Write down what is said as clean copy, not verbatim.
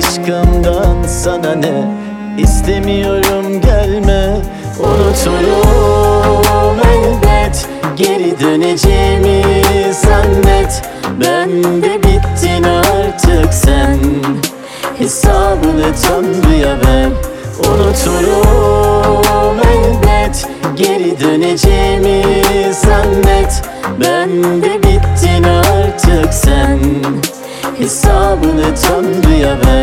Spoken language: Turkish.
aşkımdan sana ne? İstemiyorum gelme. Unuturum elbet, geri döneceğimi zannet. Ben de bittin artık sen, hesabını Tanrı'ya ver. Unuturum elbet, geri döneceğimi zannet. Ben de bittin artık sen, hesabını Tanrı'ya ver.